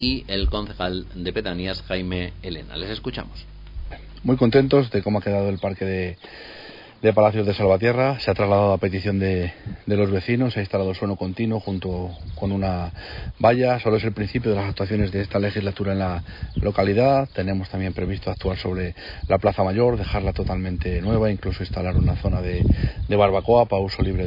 y el concejal de Pedanías, Jaime Elena. Les escuchamos. Muy contentos de cómo ha quedado el parque de Palacios de Salvatierra. Se ha trasladado a petición de los vecinos, se ha instalado suelo continuo junto con una valla. Solo es el principio de las actuaciones de esta legislatura en la localidad. Tenemos también previsto actuar sobre la Plaza Mayor, dejarla totalmente nueva, incluso instalar una zona de barbacoa para uso libre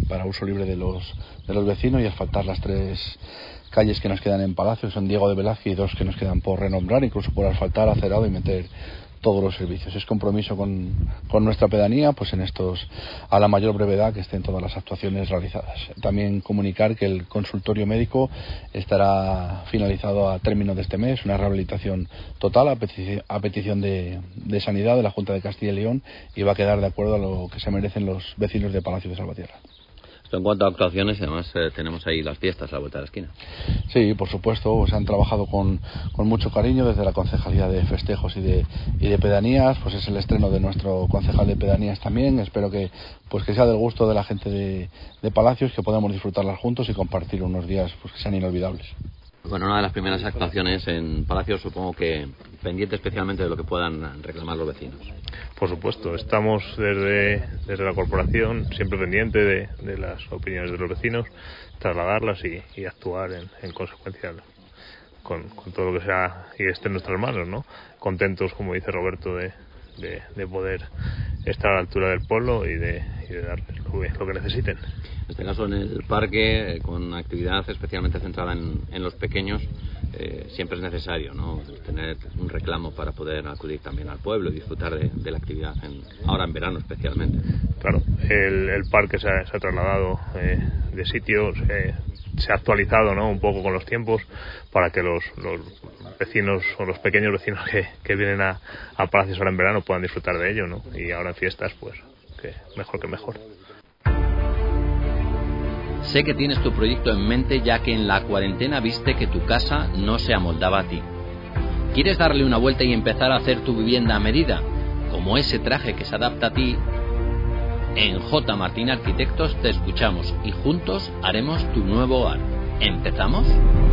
de los vecinos y asfaltar las 3 calles que nos quedan en Palacio, son Diego de Velázquez y 2 que nos quedan por renombrar, incluso por asfaltar, acerado y meter todos los servicios. Es compromiso con nuestra pedanía, pues en estos, a la mayor brevedad, que estén todas las actuaciones realizadas. También comunicar que el consultorio médico estará finalizado a término de este mes, una rehabilitación total a petición de Sanidad de la Junta de Castilla y León, y va a quedar de acuerdo a lo que se merecen los vecinos de Palacio de Salvatierra. En cuanto a actuaciones, además tenemos ahí las fiestas a la vuelta de la esquina. Sí, por supuesto, se han trabajado con mucho cariño desde la Concejalía de Festejos y de Pedanías. Pues es el estreno de nuestro concejal de Pedanías también. Espero que sea del gusto de la gente de Palacios, que podamos disfrutarlas juntos y compartir unos días pues que sean inolvidables. Bueno, una de las primeras actuaciones en Palacios, supongo que pendiente especialmente de lo que puedan reclamar los vecinos. Por supuesto, estamos desde la corporación siempre pendiente de las opiniones de los vecinos, trasladarlas y actuar en consecuencia con todo lo que sea y esté en nuestras manos, ¿no? Contentos, como dice Roberto, de poder estar a la altura del pueblo y de darles lo que necesiten. En este caso, en el parque, con actividad especialmente centrada en los pequeños, siempre es necesario, ¿no?, tener un reclamo para poder acudir también al pueblo y disfrutar de la actividad, ahora en verano especialmente. Claro, el parque se ha trasladado de sitio, se ha actualizado, ¿no?, un poco con los tiempos para que los vecinos o los pequeños vecinos que vienen a Palacios ahora en verano puedan disfrutar de ello, ¿no? Y ahora en fiestas, pues que mejor. Sé que tienes tu proyecto en mente, ya que en la cuarentena viste que tu casa no se amoldaba a ti. ¿Quieres darle una vuelta y empezar a hacer tu vivienda a medida, como ese traje que se adapta a ti? En J. Martín Arquitectos te escuchamos y juntos haremos tu nuevo hogar. ¿Empezamos?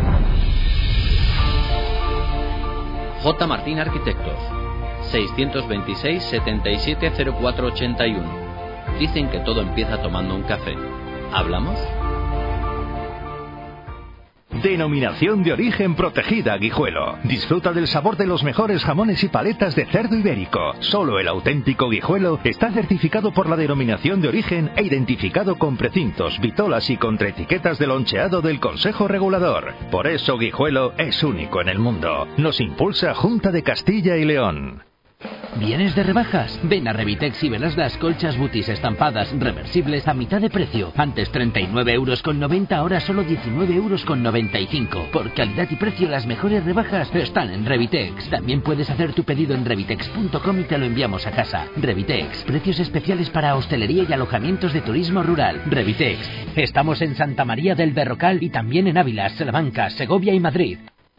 J. Martín Arquitectos, 626 77 04 81. Dicen que todo empieza tomando un café. ¿Hablamos? Denominación de origen protegida Guijuelo. Disfruta del sabor de los mejores jamones y paletas de cerdo ibérico. Solo el auténtico Guijuelo está certificado por la denominación de origen e identificado con precintos, vitolas y contraetiquetas de loncheado del Consejo Regulador. Por eso Guijuelo es único en el mundo. Nos impulsa Junta de Castilla y León. ¿Vienes de rebajas? Ven a Revitex y verás las colchas Butis estampadas reversibles a mitad de precio. Antes 39,90 €, ahora solo 19,95 €. Por calidad y precio, las mejores rebajas están en Revitex. También puedes hacer tu pedido en revitex.com y te lo enviamos a casa. Revitex, precios especiales para hostelería y alojamientos de turismo rural. Revitex. Estamos en Santa María del Berrocal y también en Ávila, Salamanca, Segovia y Madrid.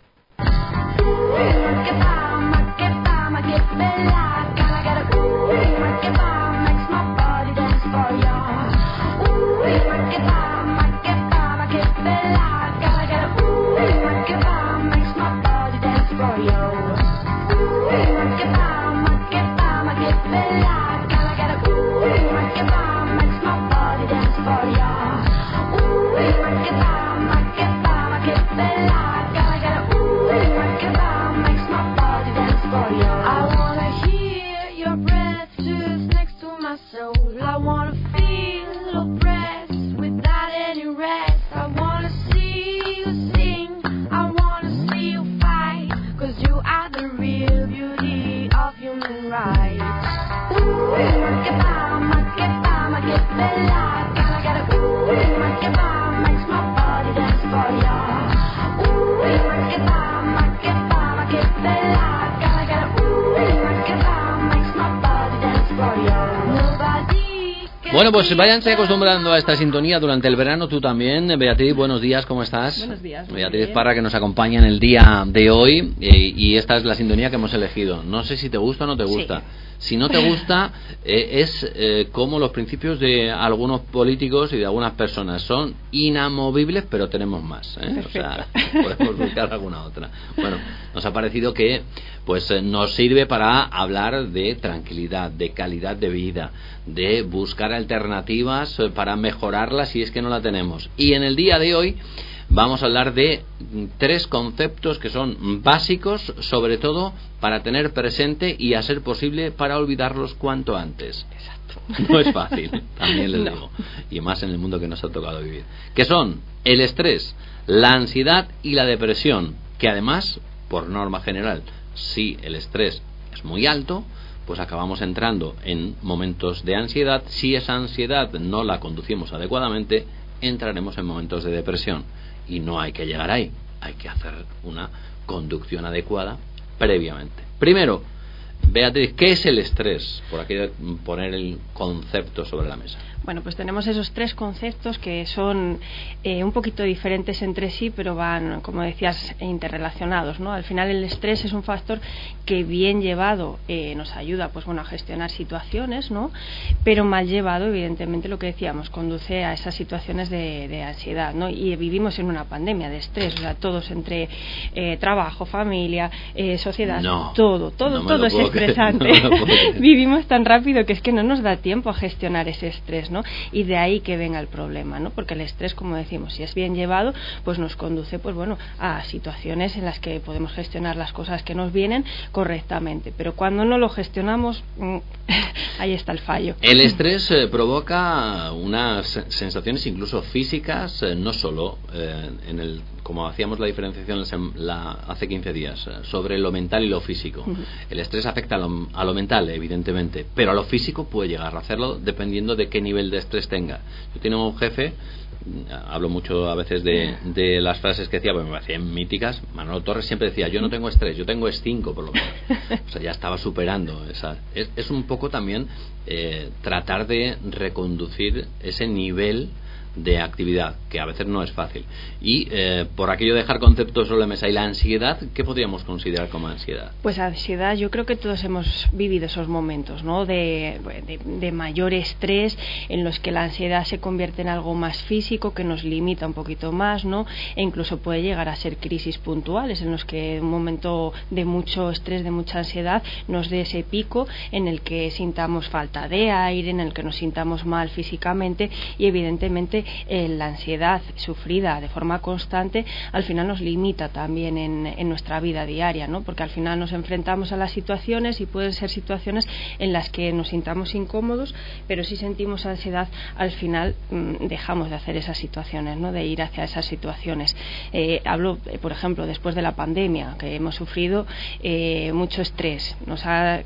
Bueno, pues váyanse acostumbrando a esta sintonía durante el verano, tú también. Beatriz, buenos días, ¿cómo estás? Buenos días. Beatriz Parra, que nos acompaña en el día de hoy, y esta es la sintonía que hemos elegido. No sé si te gusta o no te gusta, Si no te gusta, es como los principios de algunos políticos y de algunas personas. Son inamovibles, pero tenemos más. O sea, podemos buscar alguna otra. Bueno, nos ha parecido que pues nos sirve para hablar de tranquilidad, de calidad de vida, de buscar alternativas para mejorarla si es que no la tenemos. Y en el día de hoy vamos a hablar de 3 conceptos que son básicos, sobre todo para tener presente y, a ser posible, para olvidarlos cuanto antes. Exacto. No es fácil, también les digo, y más en el mundo que nos ha tocado vivir. Que son el estrés, la ansiedad y la depresión, que además, por norma general, si el estrés es muy alto, pues acabamos entrando en momentos de ansiedad. Si esa ansiedad no la conducimos adecuadamente, entraremos en momentos de depresión. Y no hay que llegar ahí, hay que hacer una conducción adecuada previamente. Primero, Beatriz, ¿qué es el estrés? Por aquí poner el concepto sobre la mesa. Bueno, pues tenemos esos 3 conceptos que son un poquito diferentes entre sí, pero van, como decías, interrelacionados, ¿no? Al final el estrés es un factor que, bien llevado, nos ayuda, pues bueno, a gestionar situaciones, ¿no? Pero mal llevado, evidentemente, lo que decíamos, conduce a esas situaciones de ansiedad, ¿no? Y vivimos en una pandemia de estrés, o sea, todos entre trabajo, familia, sociedad, todo es estresante. Vivimos tan rápido que es que no nos da tiempo a gestionar ese estrés, ¿no? Y de ahí que venga el problema, ¿no? Porque el estrés, como decimos, si es bien llevado, pues nos conduce, pues bueno, a situaciones en las que podemos gestionar las cosas que nos vienen correctamente, pero cuando no lo gestionamos, ahí está el fallo. El estrés provoca unas sensaciones incluso físicas, no solo como hacíamos la diferenciación hace 15 días, sobre lo mental y lo físico. El estrés afecta a lo mental, evidentemente, pero a lo físico puede llegar a hacerlo dependiendo de qué nivel de estrés tenga. Yo tengo un jefe, hablo mucho a veces de las frases que decía, pues me parecían míticas. Manolo Torres siempre decía, yo no tengo estrés, yo tengo S5 por lo menos. O sea, ya estaba superando esa. Es un poco también tratar de reconducir ese nivel de actividad, que a veces no es fácil. Y por aquello de dejar conceptos sobre la mesa, y la ansiedad, ¿qué podríamos considerar como ansiedad? Pues ansiedad, yo creo que todos hemos vivido esos momentos, ¿no? de mayor estrés, en los que la ansiedad se convierte en algo más físico, que nos limita un poquito más, ¿no? E incluso puede llegar a ser crisis puntuales, en los que un momento de mucho estrés, de mucha ansiedad, nos dé ese pico en el que sintamos falta de aire, en el que nos sintamos mal físicamente, y evidentemente la ansiedad sufrida de forma constante al final nos limita también en nuestra vida diaria, ¿no? Porque al final nos enfrentamos a las situaciones, y pueden ser situaciones en las que nos sintamos incómodos, pero si sentimos ansiedad, al final dejamos de hacer esas situaciones, ¿no? De ir hacia esas situaciones. Hablo, por ejemplo, después de la pandemia, que hemos sufrido mucho estrés, nos ha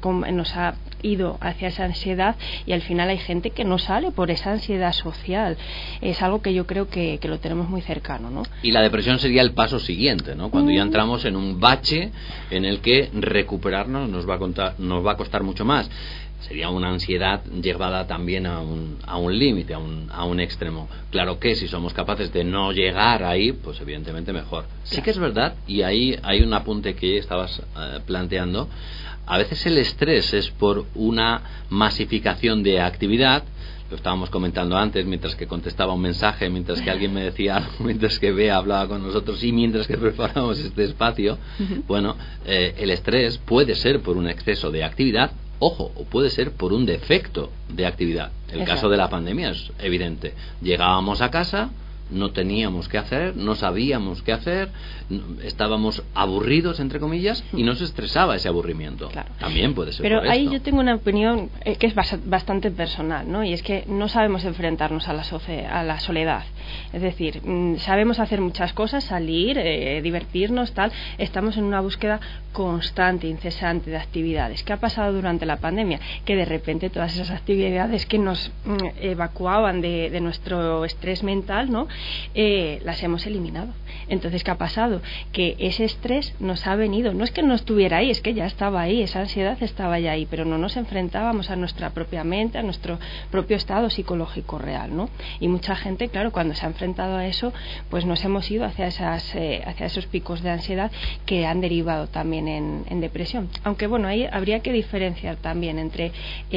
ido hacia esa ansiedad, y al final hay gente que no sale por esa ansiedad social. Es algo que yo creo que lo tenemos muy cercano, ¿no? Y la depresión sería el paso siguiente, ¿no? Cuando ya entramos en un bache en el que recuperarnos nos va a costar mucho más. Sería una ansiedad llevada también a un límite, a un extremo. Claro que si somos capaces de no llegar ahí, pues evidentemente mejor. Sí que es verdad, y ahí hay un apunte que estabas planteando. A veces el estrés es por una masificación de actividad. Lo estábamos comentando antes, mientras que contestaba un mensaje, mientras que alguien me decía algo, mientras que Bea hablaba con nosotros, y mientras que preparamos este espacio. Bueno, el estrés puede ser por un exceso de actividad, ojo, o puede ser por un defecto de actividad. El caso de la pandemia es evidente. Llegábamos a casa, no teníamos qué hacer, no sabíamos qué hacer, estábamos aburridos, entre comillas, y nos estresaba ese aburrimiento. Claro. También puede ser. Pero por ahí esto. yo tengo una opinión que es bastante personal, ¿no? Y es que no sabemos enfrentarnos a la soledad. Es decir, sabemos hacer muchas cosas, salir, divertirnos, tal. Estamos en una búsqueda constante, incesante de actividades. ¿Qué ha pasado durante la pandemia? Que de repente todas esas actividades que nos evacuaban de nuestro estrés mental, ¿no? Las hemos eliminado. Entonces, ¿qué ha pasado? Que ese estrés nos ha venido, no es que no estuviera ahí, es que ya estaba ahí, esa ansiedad estaba ya ahí, pero no nos enfrentábamos a nuestra propia mente, a nuestro propio estado psicológico real, ¿no? Y mucha gente, claro, cuando cuando se ha enfrentado a eso, pues nos hemos ido hacia esos picos de ansiedad que han derivado también en depresión. Aunque bueno, ahí habría que diferenciar también entre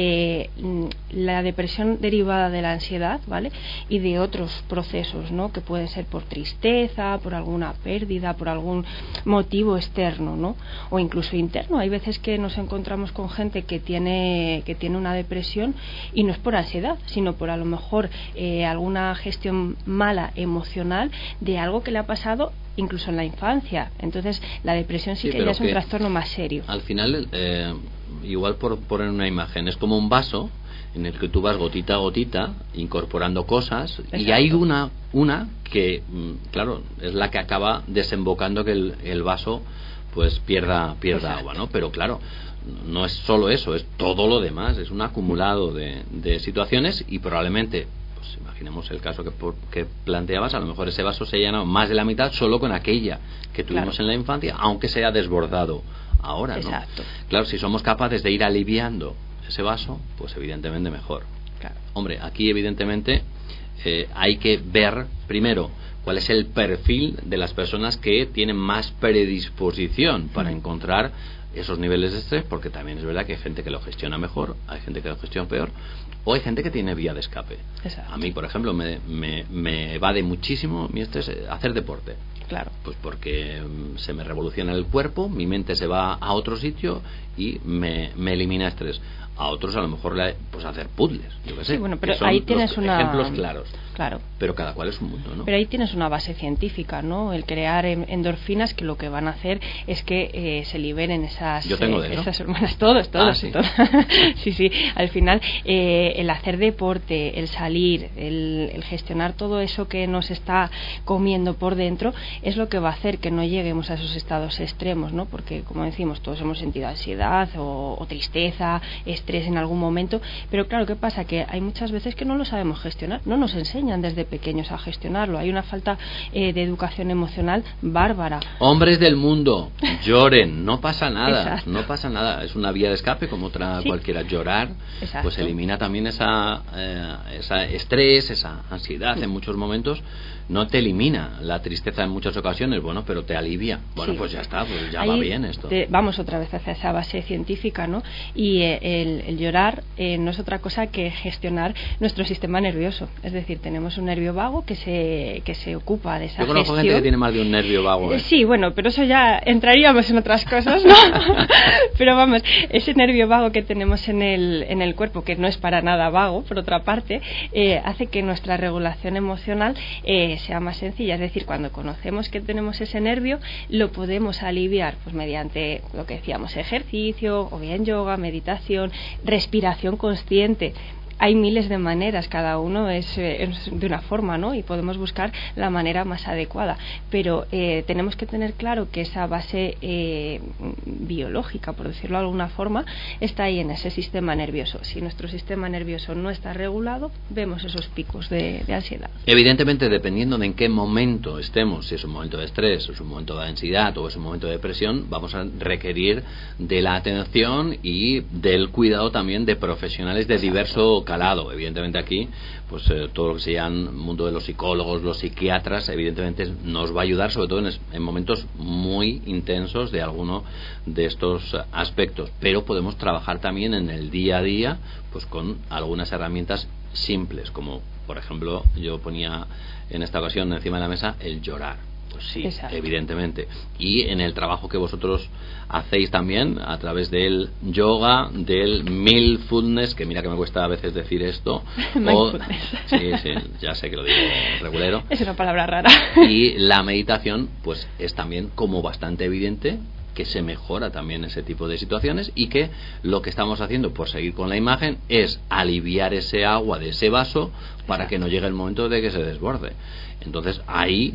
la depresión derivada de la ansiedad, ¿vale? Y de otros procesos, ¿no? Que pueden ser por tristeza, por alguna pérdida, por algún motivo externo, ¿no? O incluso interno. Hay veces que nos encontramos con gente que tiene una depresión y no es por ansiedad, sino por a lo mejor alguna gestión mala emocional de algo que le ha pasado incluso en la infancia. Entonces la depresión sí que ya es un trastorno más serio. Al final, igual por poner una imagen, es como un vaso en el que tú vas gotita a gotita incorporando cosas. Exacto. Y hay una que, claro, es la que acaba desembocando que el vaso pues pierda agua, ¿no? Pero claro, no es solo eso, es todo lo demás, es un acumulado de situaciones y probablemente, pues imaginemos el caso que planteabas, a lo mejor ese vaso se llena más de la mitad solo con aquella que tuvimos en la infancia, aunque se haya desbordado ahora, ¿no? Exacto. Claro, si somos capaces de ir aliviando ese vaso, pues evidentemente mejor. Claro. Hombre, aquí evidentemente hay que ver primero cuál es el perfil de las personas que tienen más predisposición para encontrar esos niveles de estrés, porque también es verdad que hay gente que lo gestiona mejor, hay gente que lo gestiona peor, o hay gente que tiene vía de escape. Exacto. A mí, por ejemplo, me evade muchísimo mi estrés hacer deporte. Claro. Pues porque se me revoluciona el cuerpo, mi mente se va a otro sitio y me elimina estrés. A otros a lo mejor pues hacer puzzles, yo qué sé. Sí, bueno, pero que son ahí tienes ejemplos claros. Claro. Pero cada cual es un mundo, ¿no? Pero ahí tienes una base científica, ¿no? El crear endorfinas que lo que van a hacer es que se liberen esas... Yo tengo de eso. Esas hormonas, todos. ¿Sí? Sí. Al final, el hacer deporte, el salir, el gestionar todo eso que nos está comiendo por dentro es lo que va a hacer que no lleguemos a esos estados extremos, ¿no? Porque, como decimos, todos hemos sentido ansiedad o tristeza, estrés en algún momento, pero claro, ¿qué pasa? Que hay muchas veces que no lo sabemos gestionar, no nos enseñan desde pequeños a gestionarlo, hay una falta de educación emocional bárbara. Hombres del mundo, lloren, no pasa nada. Exacto. No pasa nada, es una vía de escape como otra cualquiera. Llorar, exacto, pues elimina también esa estrés, esa ansiedad en muchos momentos. No te elimina la tristeza en muchas ocasiones, bueno, pero te alivia. Bueno, pues ya está, pues ya ahí va bien esto. Vamos otra vez hacia esa base científica, ¿no? Y el llorar no es otra cosa que gestionar nuestro sistema nervioso. Es decir, tenemos un nervio vago que se ocupa de esa gestión. Yo conozco gente que tiene más de un nervio vago. Sí, bueno, pero eso ya entraríamos en otras cosas, ¿no? Pero vamos, ese nervio vago que tenemos en el cuerpo, que no es para nada vago, por otra parte, hace que nuestra regulación emocional sea más sencilla. Es decir, cuando conocemos que tenemos ese nervio, lo podemos aliviar pues mediante lo que decíamos, ejercicio, o bien yoga, meditación, respiración consciente. Hay miles de maneras, cada uno es de una forma, ¿no? Y podemos buscar la manera más adecuada. Pero tenemos que tener claro que esa base biológica, por decirlo de alguna forma, está ahí en ese sistema nervioso. Si nuestro sistema nervioso no está regulado, vemos esos picos de ansiedad. Evidentemente, dependiendo de en qué momento estemos, si es un momento de estrés, si es un momento de ansiedad o es un momento de depresión, vamos a requerir de la atención y del cuidado también de profesionales de diverso calado. Evidentemente aquí pues todo lo que sea el mundo de los psicólogos, los psiquiatras, evidentemente nos va a ayudar, sobre todo en momentos muy intensos de alguno de estos aspectos, pero podemos trabajar también en el día a día pues con algunas herramientas simples, como por ejemplo yo ponía en esta ocasión encima de la mesa el llorar. Pues sí, exacto, evidentemente. Y en el trabajo que vosotros hacéis también a través del yoga, del mindfulness, que mira que me cuesta a veces decir esto. Sí, ya sé que lo digo regulero. Es una palabra rara. Y la meditación, pues es también como bastante evidente que se mejora también ese tipo de situaciones y que lo que estamos haciendo, por seguir con la imagen, es aliviar ese agua de ese vaso para que no llegue el momento de que se desborde. Entonces ahí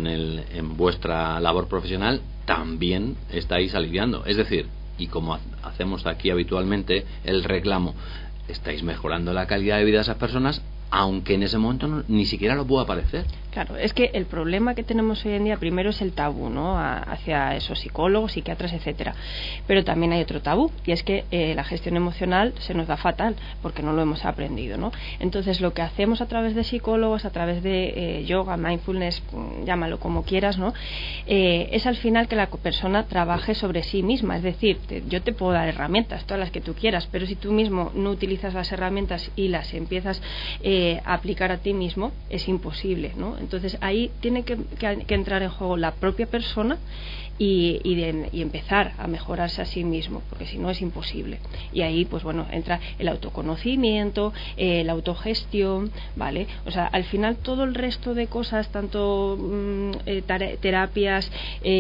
en vuestra labor profesional también estáis aliviando, es decir, y como hacemos aquí habitualmente el reclamo, estáis mejorando la calidad de vida de esas personas aunque en ese momento ni siquiera lo pueda parecer. Claro, es que el problema que tenemos hoy en día primero es el tabú, ¿no? Hacia esos psicólogos, psiquiatras, etcétera. Pero también hay otro tabú, y es que la gestión emocional se nos da fatal porque no lo hemos aprendido, ¿no? Entonces, lo que hacemos a través de psicólogos, a través de yoga, mindfulness, llámalo como quieras, ¿no? Es al final que la persona trabaje sobre sí misma. Es decir, yo te puedo dar herramientas, todas las que tú quieras, pero si tú mismo no utilizas las herramientas y las empiezas a aplicar a ti mismo, es imposible, ¿no? Entonces ahí tiene que entrar en juego la propia persona y empezar a mejorarse a sí mismo, porque si no es imposible. Y ahí, pues bueno, entra el autoconocimiento, la autogestión, ¿vale? O sea, al final todo el resto de cosas, tanto terapias,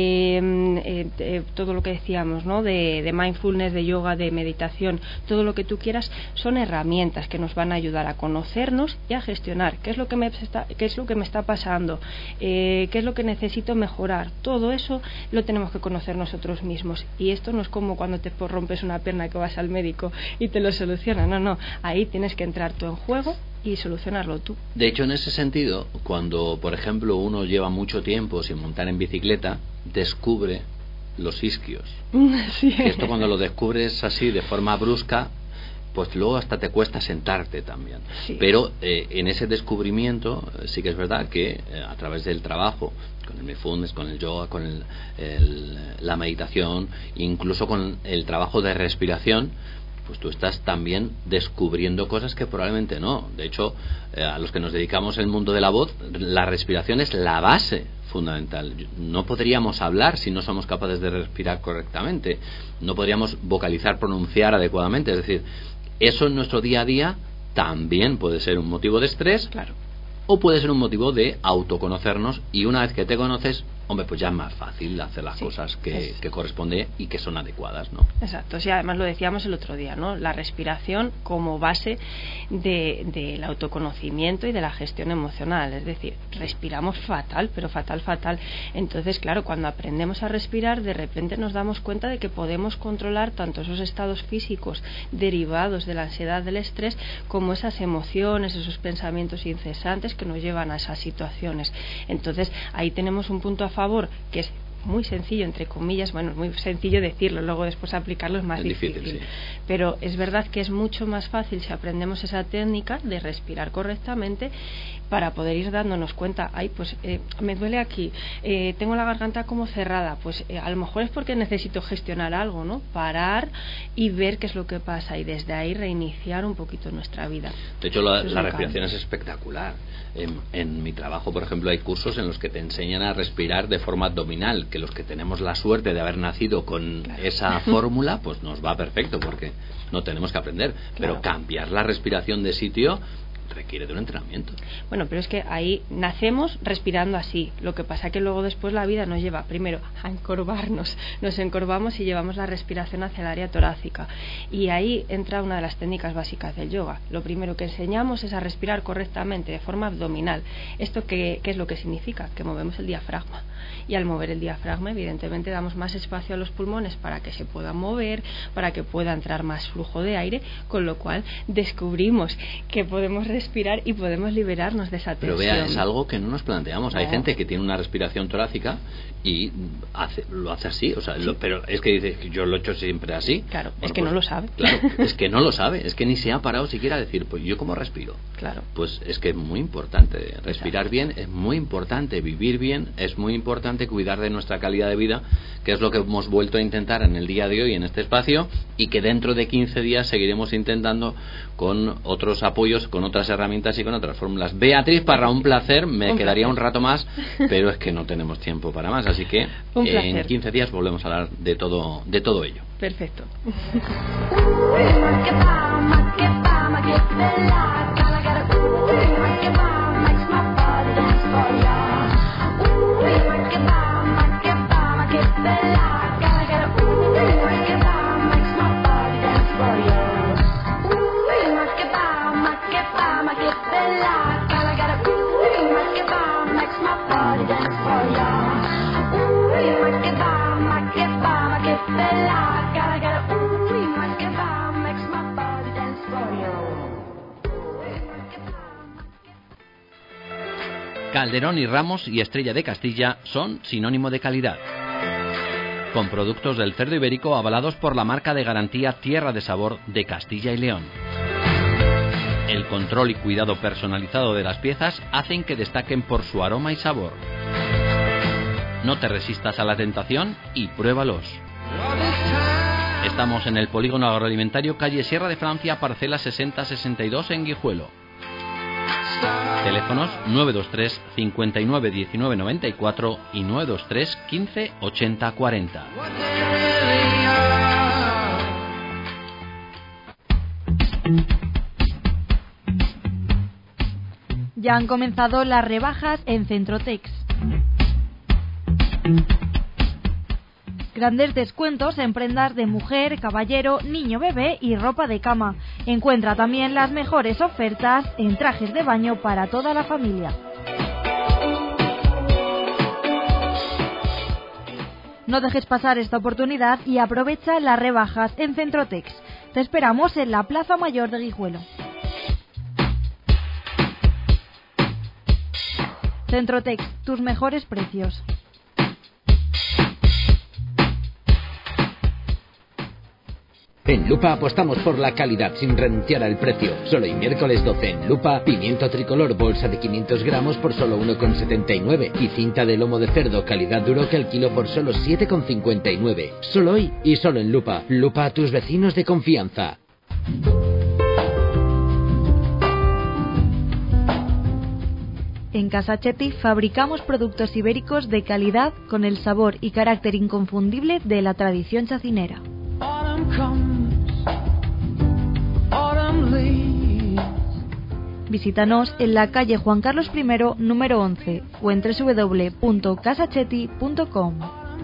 todo lo que decíamos, ¿no? De mindfulness, de yoga, de meditación, todo lo que tú quieras, son herramientas que nos van a ayudar a conocernos y a gestionar qué es lo que me está pasando, qué es lo que necesito mejorar. Todo eso lo tenemos que conocer nosotros mismos, y esto no es como cuando te rompes una pierna que vas al médico y te lo soluciona, no, ahí tienes que entrar tú en juego y solucionarlo tú. De hecho, en ese sentido, cuando por ejemplo uno lleva mucho tiempo sin montar en bicicleta, descubre los isquios. Sí. Y esto, cuando lo descubres así de forma brusca, pues luego hasta te cuesta sentarte también. Sí. Pero en ese descubrimiento sí que es verdad que a través del trabajo con el mindfulness, con el yoga, con la meditación, incluso con el trabajo de respiración, pues tú estás también descubriendo cosas que probablemente no. De hecho, a los que nos dedicamos al mundo de la voz, la respiración es la base fundamental. No podríamos hablar si no somos capaces de respirar correctamente. No podríamos vocalizar, pronunciar adecuadamente. Es decir, eso en nuestro día a día también puede ser un motivo de estrés. Claro. O puede ser un motivo de autoconocernos, y una vez que te conoces, hombre, pues ya es más fácil hacer las cosas que corresponde y que son adecuadas, ¿no? Exacto, sí, además lo decíamos el otro día, ¿no? La respiración como base del autoconocimiento y de la gestión emocional. Es decir, respiramos fatal, pero fatal. Entonces, claro, cuando aprendemos a respirar, de repente nos damos cuenta de que podemos controlar tanto esos estados físicos derivados de la ansiedad, del estrés, como esas emociones, esos pensamientos incesantes que nos llevan a esas situaciones. Entonces, ahí tenemos un punto a favor, que es muy sencillo, entre comillas, bueno, es muy sencillo decirlo, luego después aplicarlo es más difícil, sí. Pero es verdad que es mucho más fácil si aprendemos esa técnica de respirar correctamente, para poder ir dándonos cuenta, pues me duele aquí, tengo la garganta como cerrada, pues a lo mejor es porque necesito gestionar algo, ¿no? Parar y ver qué es lo que pasa, y desde ahí reiniciar un poquito nuestra vida. De hecho, la respiración es espectacular. En mi trabajo, por ejemplo, hay cursos en los que te enseñan a respirar de forma abdominal, que los que tenemos la suerte de haber nacido con esa fórmula, pues nos va perfecto, porque no tenemos que aprender. Pero cambiar la respiración de sitio requiere de un entrenamiento. Bueno, pero es que ahí nacemos respirando así. Lo que pasa que luego después la vida nos lleva primero a encorvarnos. Nos encorvamos y llevamos la respiración hacia el área torácica. Y ahí entra una de las técnicas básicas del yoga. Lo primero que enseñamos es a respirar correctamente, de forma abdominal. ¿Esto qué es lo que significa? Que movemos el diafragma. Y al mover el diafragma, evidentemente, damos más espacio a los pulmones para que se puedan mover, para que pueda entrar más flujo de aire, con lo cual descubrimos que podemos respirar y podemos liberarnos de esa tensión. Pero vea, es algo que no nos planteamos. Hay gente que tiene una respiración torácica y lo hace así, o sea, pero es que dice, yo lo he hecho siempre así. Claro, es que no lo sabe. Claro, es que no lo sabe, es que ni se ha parado siquiera a decir, pues yo cómo respiro. Claro. Pues es que es muy importante respirar bien, es muy importante vivir bien, es muy importante cuidar de nuestra calidad de vida, que es lo que hemos vuelto a intentar en el día de hoy en este espacio, y que dentro de 15 días seguiremos intentando con otros apoyos, con otras herramientas y con otras fórmulas. Beatriz Parra, un placer, me quedaría un rato más, pero es que no tenemos tiempo para más, así que en 15 días volvemos a hablar de todo ello. Perfecto. Calderón y Ramos y Estrella de Castilla son sinónimo de calidad. Con productos del cerdo ibérico avalados por la marca de garantía Tierra de Sabor de Castilla y León. El control y cuidado personalizado de las piezas hacen que destaquen por su aroma y sabor. No te resistas a la tentación y pruébalos. Estamos en el Polígono Agroalimentario, calle Sierra de Francia, parcela 6062 en Guijuelo. Teléfonos 923 59 19 94 y 923 15 80 40. Ya han comenzado las rebajas en Centrotex. Grandes descuentos en prendas de mujer, caballero, niño, bebé y ropa de cama. Encuentra también las mejores ofertas en trajes de baño para toda la familia. No dejes pasar esta oportunidad y aprovecha las rebajas en Centrotex. Te esperamos en la Plaza Mayor de Guijuelo. Centrotex, tus mejores precios. En Lupa apostamos por la calidad sin renunciar al precio. Solo hoy miércoles 12 en Lupa, pimiento tricolor bolsa de 500 gramos por solo 1,79 y cinta de lomo de cerdo calidad Duroc al kilo por solo 7,59. Solo hoy y solo en Lupa. Lupa, a tus vecinos de confianza. En Casa Chetti fabricamos productos ibéricos de calidad con el sabor y carácter inconfundible de la tradición chacinera. Visítanos en la calle Juan Carlos I, número 11 o en www.casachetti.com.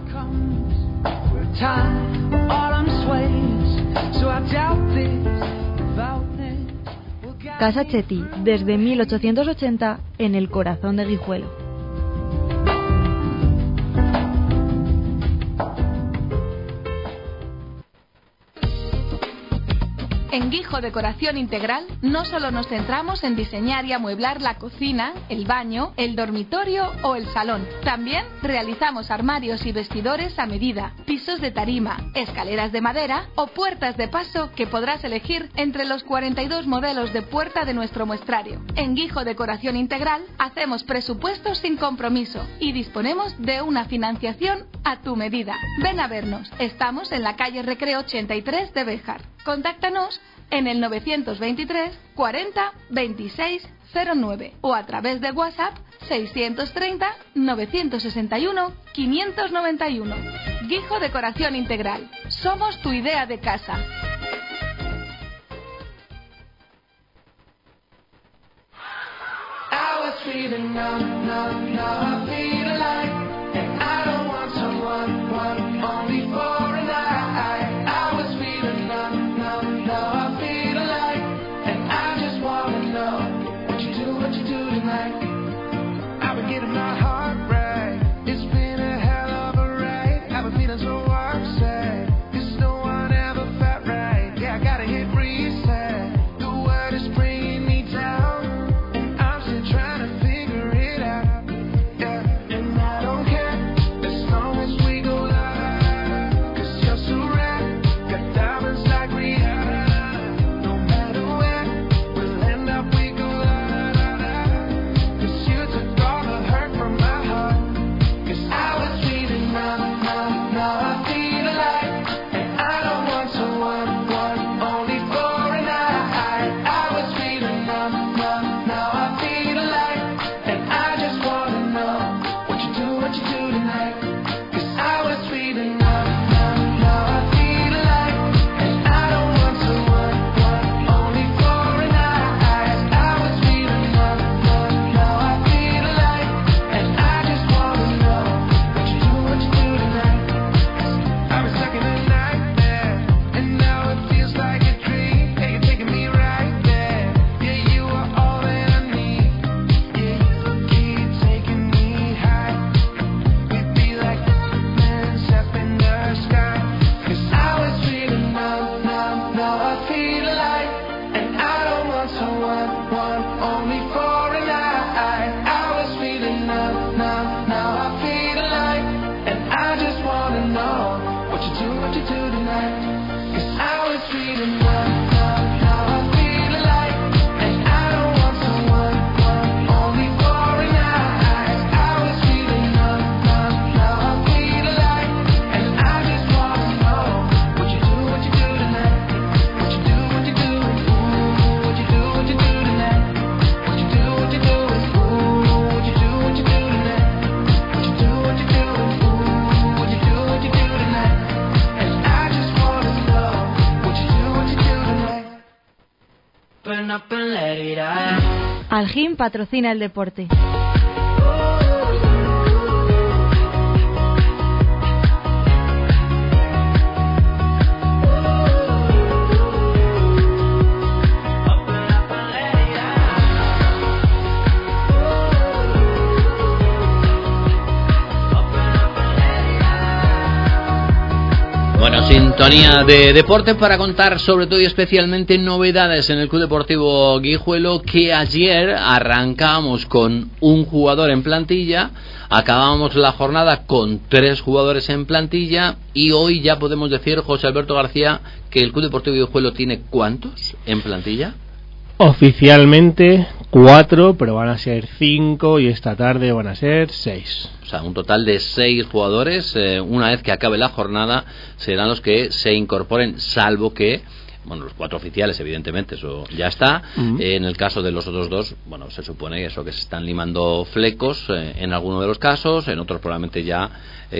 Casa Chetti, desde 1880, en el corazón de Guijuelo. En Guijo Decoración Integral no solo nos centramos en diseñar y amueblar la cocina, el baño, el dormitorio o el salón. También realizamos armarios y vestidores a medida, pisos de tarima, escaleras de madera o puertas de paso que podrás elegir entre los 42 modelos de puerta de nuestro muestrario. En Guijo Decoración Integral hacemos presupuestos sin compromiso y disponemos de una financiación a tu medida. Ven a vernos. Estamos en la calle Recreo 83 de Béjar. Contáctanos en el 923 40 26 09 o a través de WhatsApp 630 961 591. Guijo Decoración Integral. Somos tu idea de casa. Algin patrocina el deporte. Bueno, sintonía de deporte para contar sobre todo y especialmente novedades en el Club Deportivo Guijuelo, que ayer arrancábamos con un jugador en plantilla, acabábamos la jornada con 3 jugadores en plantilla y hoy ya podemos decir, José Alberto García, que el Club Deportivo Guijuelo tiene ¿cuántos en plantilla? Oficialmente 4, pero van a ser 5 y esta tarde van a ser 6. O sea, un total de 6 jugadores. Una vez que acabe la jornada serán los que se incorporen, salvo que, bueno, los 4 oficiales, evidentemente, eso ya está. En el caso de los otros 2, bueno, se supone eso, que se están limando flecos en alguno de los casos, en otros probablemente ya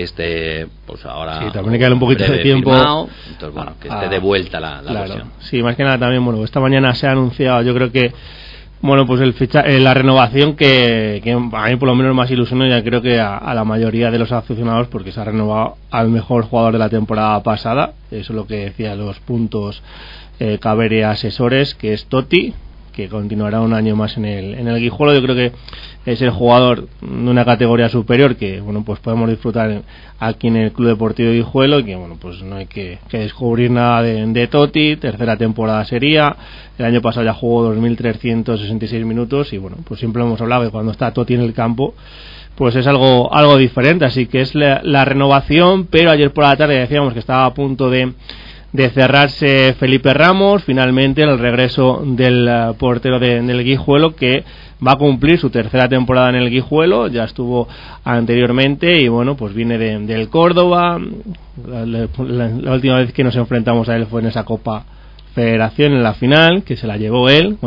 pues ahora sí, también hay que darle un poquito de tiempo firmado, entonces bueno, que esté de vuelta la claro. versión. Sí, más que nada también, bueno, esta mañana se ha anunciado, yo creo que bueno, pues la renovación que a mí por lo menos más ilusiona, ya creo que a la mayoría de los aficionados, porque se ha renovado al mejor jugador de la temporada pasada. Eso es lo que decía los puntos Cabere Asesores, que es Totti, que continuará un año más en el Guijuelo. Yo creo que es el jugador de una categoría superior que, bueno, pues podemos disfrutar aquí en el Club Deportivo Guijuelo, y que, bueno, pues no hay que descubrir nada de Totti. Tercera temporada sería, el año pasado ya jugó 2.366 minutos y, bueno, pues siempre hemos hablado que cuando está Totti en el campo pues es algo diferente, así que es la renovación. Pero ayer por la tarde decíamos que estaba a punto de cerrarse Felipe Ramos, finalmente el regreso del portero del Guijuelo, que va a cumplir su tercera temporada en el Guijuelo. Ya estuvo anteriormente y, bueno, pues viene del Córdoba. La última vez que nos enfrentamos a él fue en esa Copa Federación, en la final, que se la llevó él,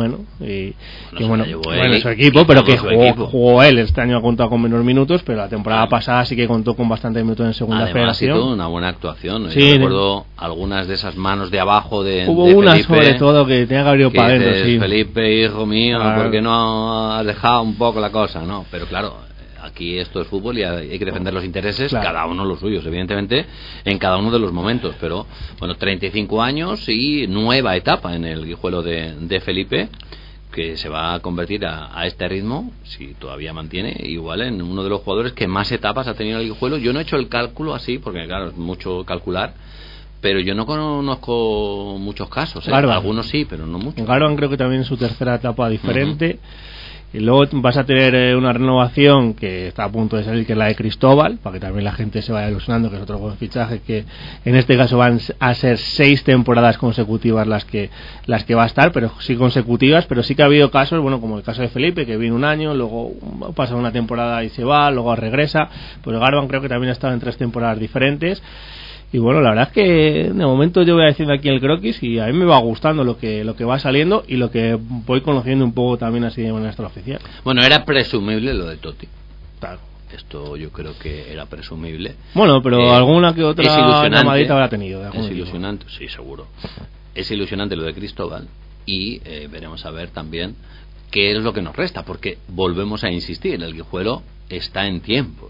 su equipo, pero que jugó él. Este año ha contado con menos minutos, pero la temporada pasada sí que contó con bastantes minutos en segunda federación. Además, una buena actuación. Sí, yo recuerdo algunas de esas manos de abajo de hubo de una Felipe, sobre todo que tenía que haber ido para adentro. Sí. Felipe, hijo mío, claro. ¿Por qué no has dejado un poco la cosa? No, pero claro, aquí esto es fútbol y hay que defender los intereses, claro, cada uno los suyos, evidentemente, en cada uno de los momentos. Pero, bueno, 35 años y nueva etapa en el Guijuelo de Felipe, que se va a convertir a este ritmo, si todavía mantiene, igual en uno de los jugadores que más etapas ha tenido el Guijuelo. Yo no he hecho el cálculo así, porque claro, es mucho calcular, pero yo no conozco muchos casos, algunos sí, pero no muchos. Garban creo que también es su tercera etapa diferente. Y luego vas a tener una renovación que está a punto de salir, que es la de Cristóbal, para que también la gente se vaya ilusionando, que es otro buen fichaje, que en este caso van a ser 6 temporadas consecutivas las que va a estar, pero sí consecutivas. Pero sí que ha habido casos, bueno, como el caso de Felipe, que viene un año, luego pasa una temporada y se va, luego regresa. Pues Garban creo que también ha estado en 3 temporadas diferentes. Y bueno, la verdad es que de momento yo voy a decir aquí el croquis, y a mí me va gustando lo que va saliendo y lo que voy conociendo un poco también así de manera extraoficial. Bueno, era presumible lo de Totti. Claro. Esto yo creo que era presumible. Bueno, pero alguna que otra llamadita habrá tenido. Es ilusionante, sí, seguro. Es ilusionante lo de Cristóbal y veremos a ver también qué es lo que nos resta, porque volvemos a insistir, el Guijuelo está en tiempos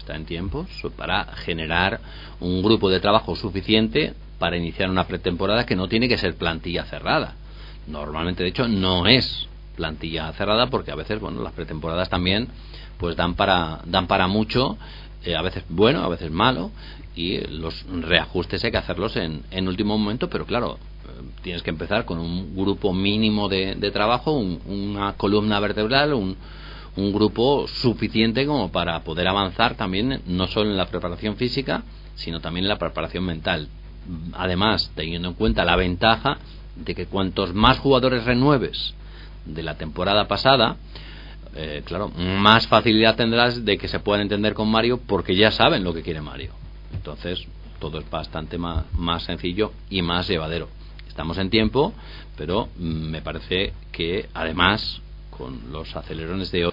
para generar un grupo de trabajo suficiente para iniciar una pretemporada que no tiene que ser plantilla cerrada. Normalmente, de hecho, no es plantilla cerrada, porque a veces, bueno, las pretemporadas también pues dan para mucho, a veces bueno, a veces malo, y los reajustes hay que hacerlos en último momento. Pero claro, tienes que empezar con un grupo mínimo de trabajo, una columna vertebral, un grupo suficiente como para poder avanzar también, no solo en la preparación física, sino también en la preparación mental. Además, teniendo en cuenta la ventaja de que cuantos más jugadores renueves de la temporada pasada, claro, más facilidad tendrás de que se puedan entender con Mario, porque ya saben lo que quiere Mario. Entonces todo es bastante más sencillo y más llevadero. Estamos en tiempo, pero me parece que además con los acelerones de hoy